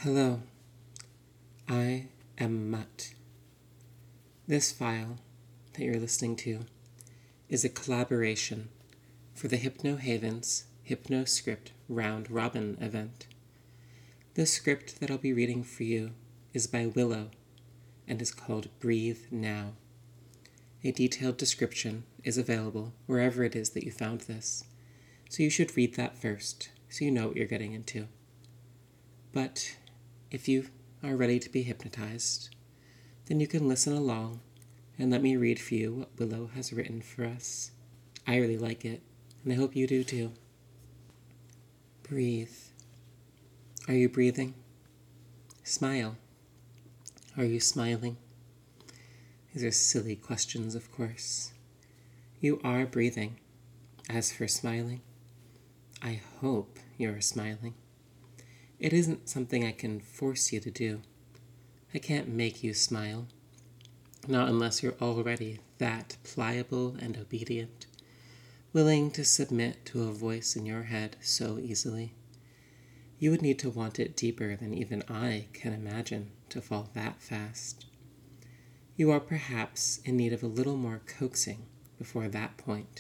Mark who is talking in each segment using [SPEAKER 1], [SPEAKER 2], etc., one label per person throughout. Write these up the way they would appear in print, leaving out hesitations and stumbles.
[SPEAKER 1] Hello, I am Mutt. This file that you're listening to is a collaboration for the Hypno Havens HypnoScript Round Robin event. The script that I'll be reading for you is by Willow and is called Breathe Now. A detailed description is available wherever it is that you found this, so you should read that first so you know what you're getting into. But if you are ready to be hypnotized, then you can listen along and let me read for you what Willow has written for us. I really like it, and I hope you do too. Breathe. Are you breathing? Smile. Are you smiling? These are silly questions, of course. You are breathing. As for smiling, I hope you're smiling. It isn't something I can force you to do. I can't make you smile. Not unless you're already that pliable and obedient, willing to submit to a voice in your head so easily. You would need to want it deeper than even I can imagine to fall that fast. You are perhaps in need of a little more coaxing before that point.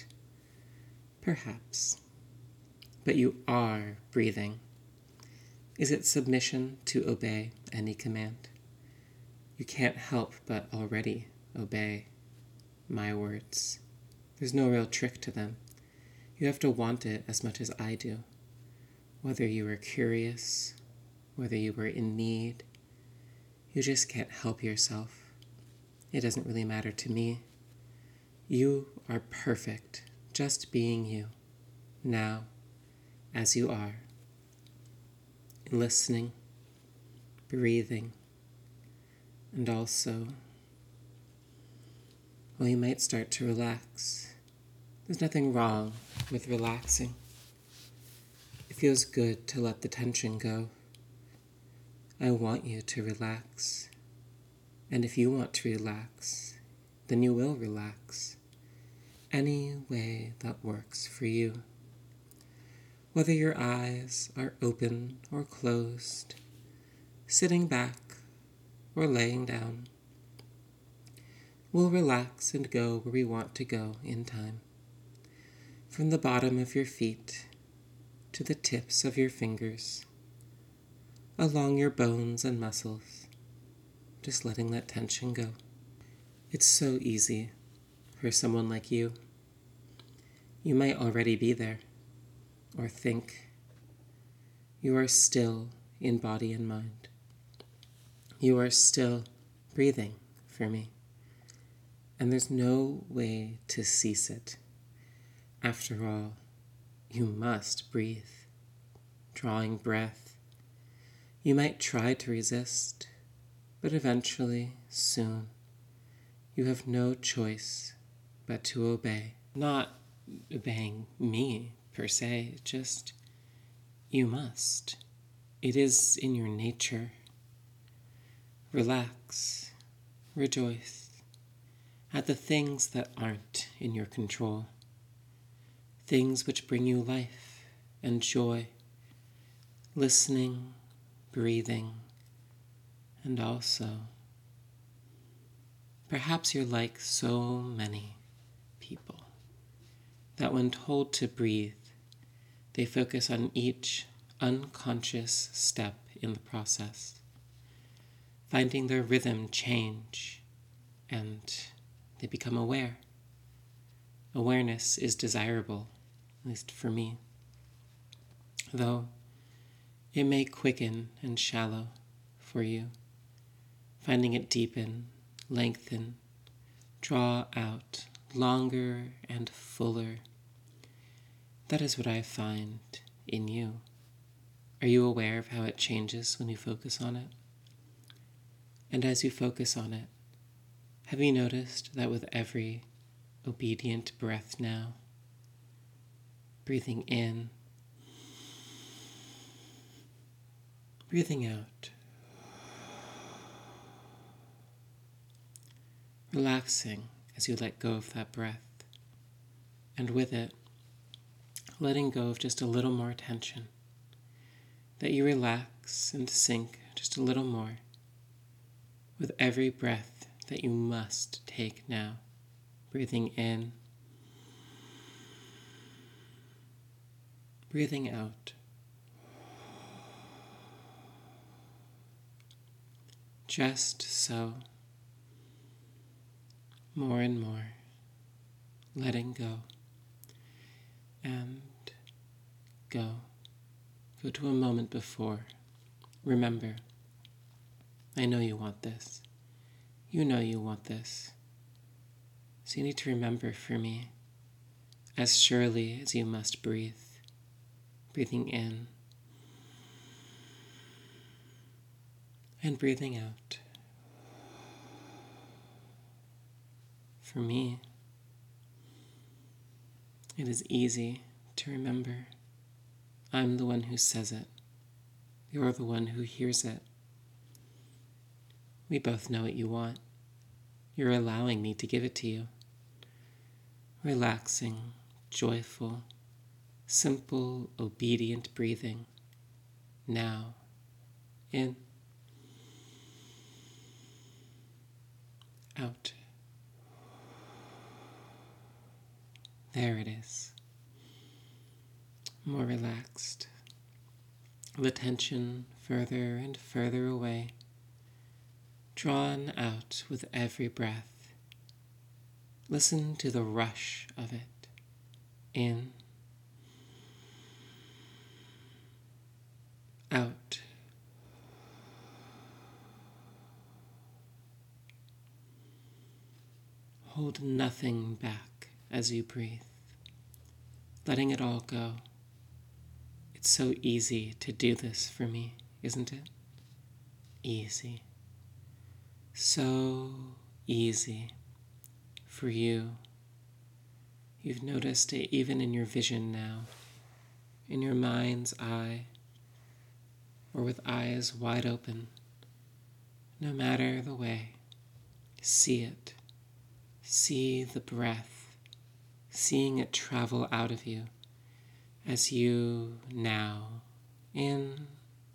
[SPEAKER 1] Perhaps. But you are breathing. Is it submission to obey any command? You can't help but already obey my words. There's no real trick to them. You have to want it as much as I do. Whether you were curious, whether you were in need, you just can't help yourself. It doesn't really matter to me. You are perfect, just being you, now, as you are. Listening, breathing, and also, well, you might start to relax. There's nothing wrong with relaxing. It feels good to let the tension go. I want you to relax. And if you want to relax, then you will relax. Any way that works for you. Whether your eyes are open or closed, sitting back or laying down, we'll relax and go where we want to go in time. From the bottom of your feet to the tips of your fingers, along your bones and muscles, just letting that tension go. It's so easy for someone like you. You might already be there, or think. You are still in body and mind. You are still breathing for me. And there's no way to cease it. After all, you must breathe. Drawing breath. You might try to resist, but eventually, soon, you have no choice but to obey. Not obeying me, per se, just you must. It is in your nature. Relax, rejoice at the things that aren't in your control. Things which bring you life and joy. Listening, breathing, and also, perhaps you're like so many people that when told to breathe, they focus on each unconscious step in the process, finding their rhythm change, and they become aware. Awareness is desirable, at least for me, though it may quicken and shallow for you, finding it deepen, lengthen, draw out longer and fuller. That is what I find in you. Are you aware of how it changes when you focus on it? And as you focus on it, have you noticed that with every obedient breath now, breathing in, breathing out, relaxing as you let go of that breath, and with it, letting go of just a little more tension, that you relax and sink just a little more, with every breath that you must take now. Breathing in, breathing out. Just so. More and more. Letting go. And go. Go to a moment before. Remember, I know you want this. You know you want this. So you need to remember for me, as surely as you must breathe. Breathing in and breathing out. For me, it is easy to remember. I'm the one who says it. You're the one who hears it. We both know what you want. You're allowing me to give it to you. Relaxing, joyful, simple, obedient breathing. Now, in, out. There it is. More relaxed. The tension further and further away. Drawn out with every breath. Listen to the rush of it. In. Out. Hold nothing back as you breathe. Letting it all go. It's so easy to do this for me, isn't it? Easy. So easy for you. You've noticed it even in your vision now, in your mind's eye, or with eyes wide open. No matter the way, see it. See the breath, seeing it travel out of you as you now, in,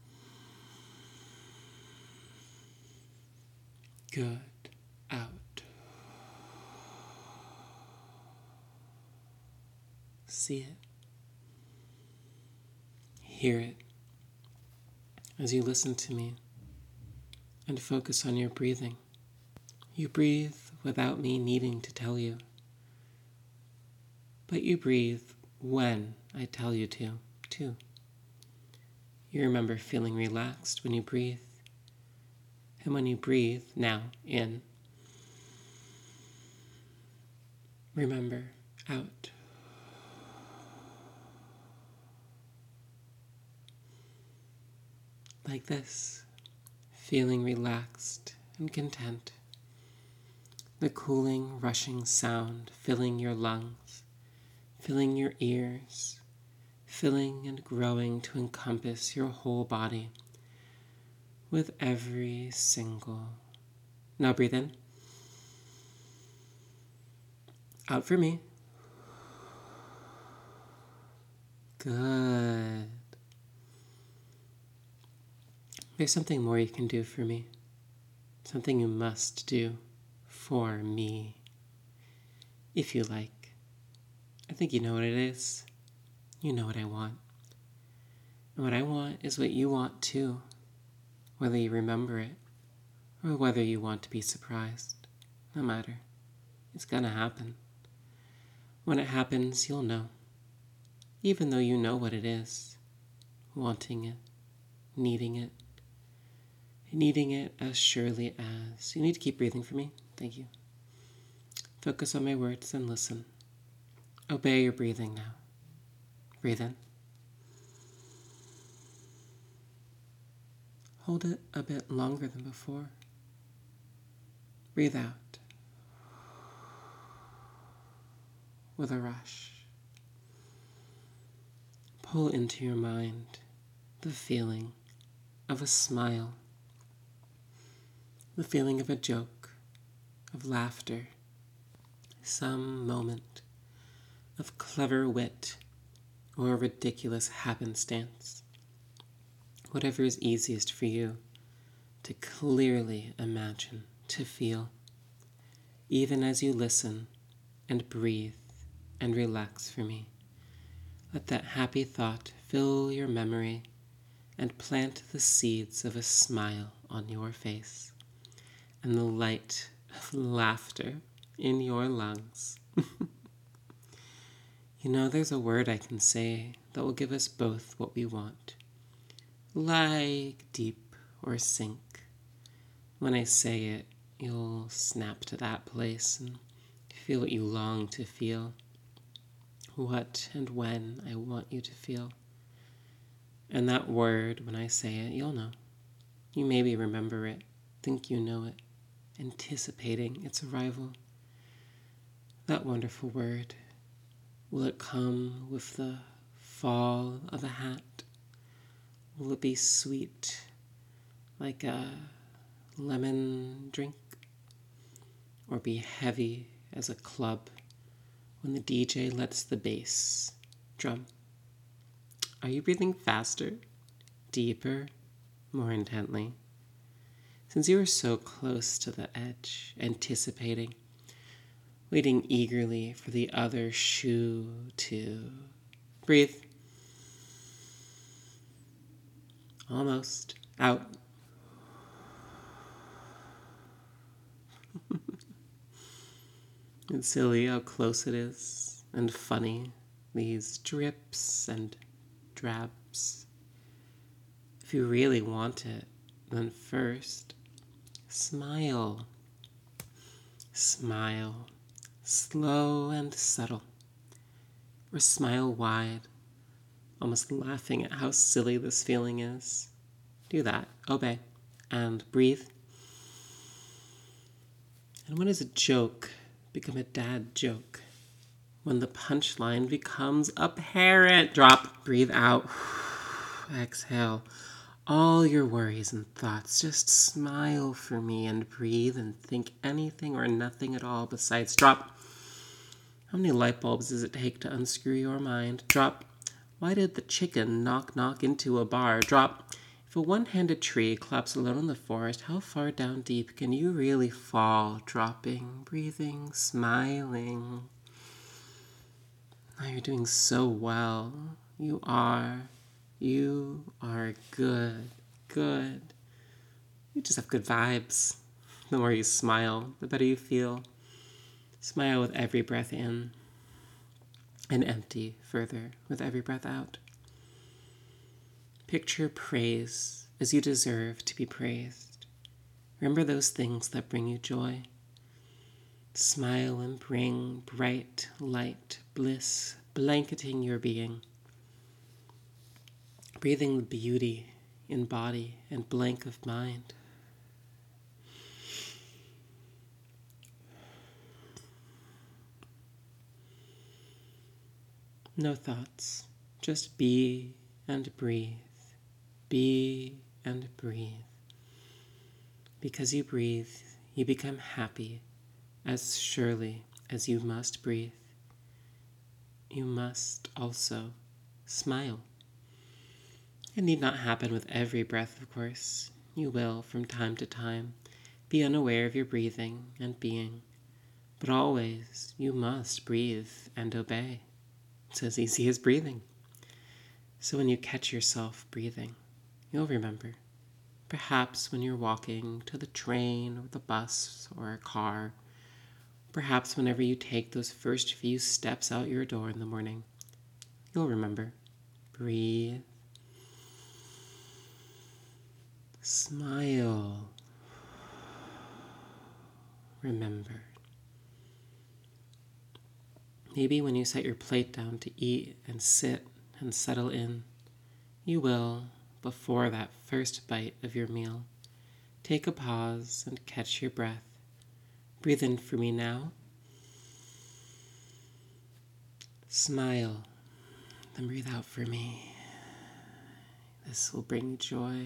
[SPEAKER 1] good, out. See it. Hear it as you listen to me and focus on your breathing. You breathe without me needing to tell you, but you breathe when I tell you to, too. You remember feeling relaxed when you breathe, and when you breathe, now, in, remember, out. Like this, feeling relaxed and content. The cooling, rushing sound filling your lungs, filling your ears, filling and growing to encompass your whole body with every single. Now breathe in. Out for me. Good. There's something more you can do for me. Something you must do for me. If you like. I think you know what it is. You know what I want. And what I want is what you want too. Whether you remember it, or whether you want to be surprised. No matter. It's gonna happen. When it happens, you'll know. Even though you know what it is. Wanting it. Needing it. Needing it as surely as. You need to keep breathing for me. Thank you. Focus on my words and listen. Obey your breathing now. Breathe in. Hold it a bit longer than before. Breathe out. With a rush. Pull into your mind the feeling of a smile. The feeling of a joke, of laughter, some moment of clever wit or ridiculous happenstance. Whatever is easiest for you to clearly imagine, to feel, even as you listen and breathe and relax for me. Let that happy thought fill your memory and plant the seeds of a smile on your face and the light of laughter in your lungs. You know, there's a word I can say that will give us both what we want. Like deep or sink. When I say it, you'll snap to that place and feel what you long to feel. What and when I want you to feel. And that word, when I say it, you'll know. You maybe remember it, think you know it, anticipating its arrival. That wonderful word. Will it come with the fall of a hat? Will it be sweet like a lemon drink? Or be heavy as a club when the DJ lets the bass drum? Are you breathing faster, deeper, more intently? Since you are so close to the edge, anticipating, waiting eagerly for the other shoe to breathe. Almost. Out. It's silly how close it is, and funny, these drips and drabs. If you really want it, then first, smile. Smile. Slow and subtle. Or smile wide, almost laughing at how silly this feeling is. Do that. Obey. And breathe. And when does a joke become a dad joke? When the punchline becomes apparent. Drop. Breathe out. Exhale. All your worries and thoughts. Just smile for me and breathe and think anything or nothing at all besides drop. How many light bulbs does it take to unscrew your mind? Drop. Why did the chicken knock into a bar? Drop. If a one-handed tree claps alone in the forest, how far down deep can you really fall? Dropping, breathing, smiling. Oh, you're doing so well. You are good. Good. You just have good vibes. The more you smile, the better you feel. Smile with every breath in, and empty further with every breath out. Picture praise as you deserve to be praised. Remember those things that bring you joy. Smile and bring bright light, bliss, blanketing your being. Breathing the beauty in body and blank of mind. No thoughts, just be and breathe. Be and breathe. Because you breathe, you become happy as surely as you must breathe. You must also smile. It need not happen with every breath, of course. You will, from time to time, be unaware of your breathing and being. But always, you must breathe and obey. It's as easy as breathing. So when you catch yourself breathing, you'll remember. Perhaps when you're walking to the train or the bus or a car. Perhaps whenever you take those first few steps out your door in the morning. You'll remember. Breathe. Smile. Remember. Maybe when you set your plate down to eat and sit and settle in, you will, before that first bite of your meal, take a pause and catch your breath. Breathe in for me now. Smile, then breathe out for me. This will bring joy.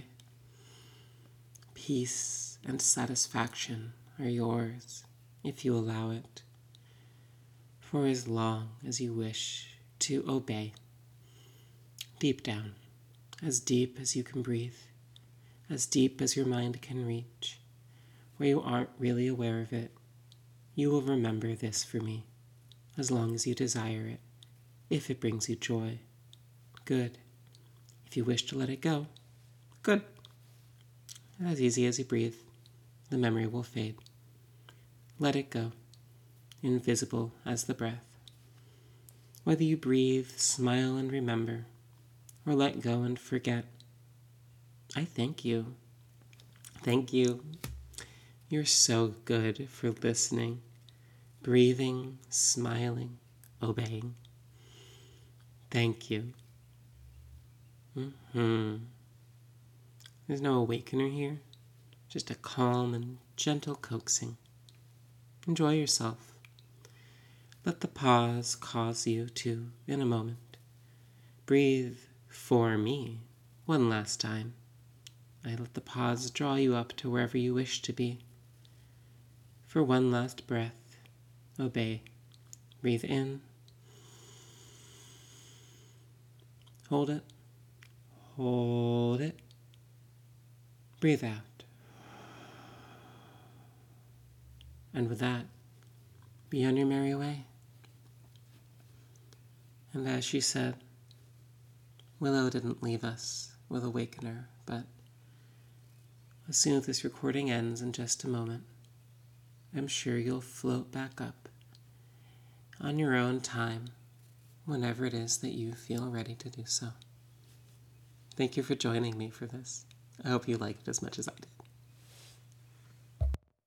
[SPEAKER 1] Peace and satisfaction are yours if you allow it, for as long as you wish to obey. Deep down, as deep as you can breathe, as deep as your mind can reach, where you aren't really aware of it, you will remember this for me, as long as you desire it, if it brings you joy. Good. If you wish to let it go, good. As easy as you breathe, the memory will fade. Let it go, invisible as the breath. Whether you breathe, smile, and remember, or let go and forget, I thank you. Thank you. You're so good for listening, breathing, smiling, obeying. Thank you. There's no awakener here, just a calm and gentle coaxing. Enjoy yourself. Let the pause cause you to, in a moment, breathe for me one last time. I let the pause draw you up to wherever you wish to be. For one last breath, obey. Breathe in. Hold it. Hold it. Breathe out. And with that, be on your merry way. And as she said, Willow didn't leave us with Awakener, but as soon as this recording ends in just a moment, I'm sure you'll float back up on your own time whenever it is that you feel ready to do so. Thank you for joining me for this. I hope you liked it as much as I did.